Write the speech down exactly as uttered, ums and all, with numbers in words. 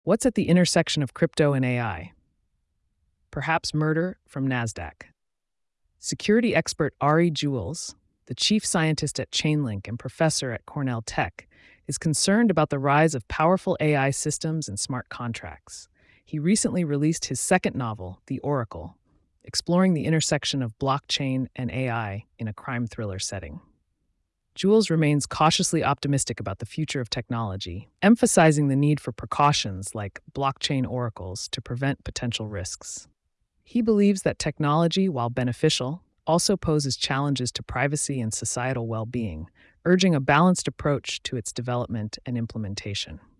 What's at the intersection of crypto and A I? Perhaps murder from NASDAQ. Security expert Ari Jules, the chief scientist at Chainlink and professor at Cornell Tech, is concerned about the rise of powerful A I systems and smart contracts. He recently released his second novel, The Oracle, exploring the intersection of blockchain and A I in a crime thriller setting. Jules remains cautiously optimistic about the future of technology, emphasizing the need for precautions like blockchain oracles to prevent potential risks. He believes that technology, while beneficial, also poses challenges to privacy and societal well-being, urging a balanced approach to its development and implementation.